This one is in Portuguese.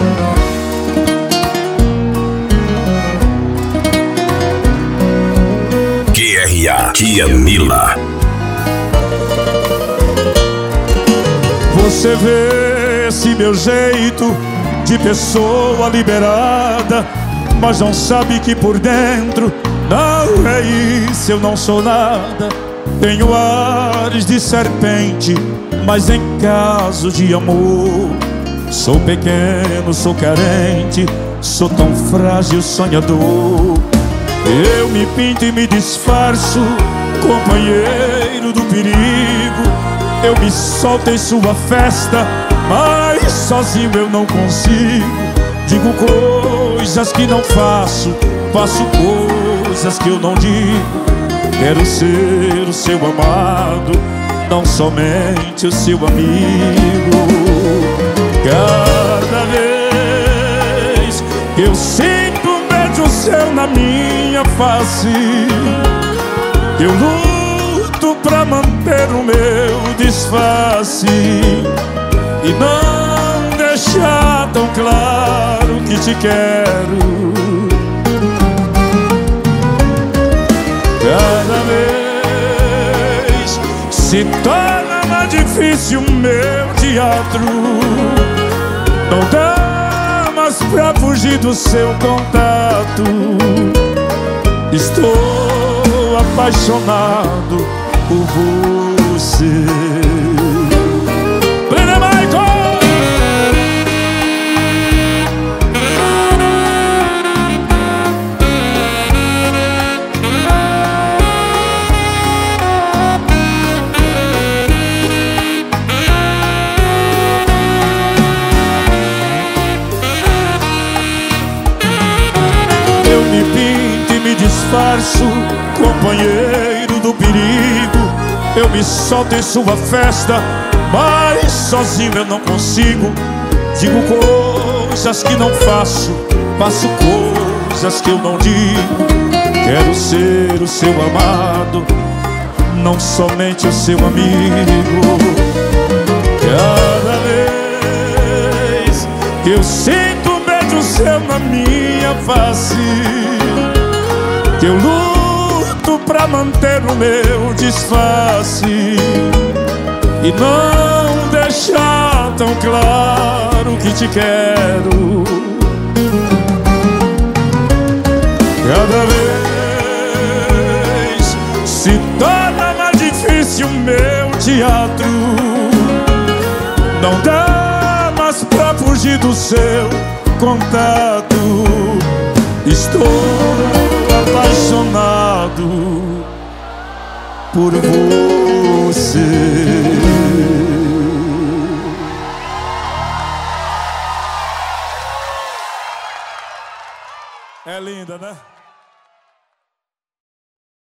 QRA, Tia Mila. Você vê esse meu jeito de pessoa liberada, mas não sabe que por dentro não é isso, eu não sou nada. Tenho ares de serpente, mas em caso de amor sou pequeno, sou carente, sou tão frágil, sonhador. Eu me pinto e me disfarço, companheiro do perigo. Eu me solto em sua festa, mas sozinho eu não consigo. Digo coisas que não faço, faço coisas que eu não digo. Quero ser o seu amado, não somente o seu amigo. Cada vez que eu sinto um beijo seu na minha face, eu luto pra manter o meu disfarce e não deixar tão claro que te quero. Cada vez se torna mais difícil o meu teatro. Não dá mais pra fugir do seu contato. Estou apaixonado por você. Brenda Michael! Eu me pinto e me disfarço, companheiro do perigo. Eu me solto em sua festa, mas sozinho eu não consigo. Digo coisas que não faço, faço coisas que eu não digo. Quero ser o seu amado, não somente o seu amigo. Cada vez que eu sinto um beijo seu na minha face, que eu luto pra manter o meu disfarce e não deixar tão claro que te quero. Cada vez se torna mais difícil o meu teatro. Não dá mais pra fugir do seu contato. Estou apaixonado por você. É linda, né?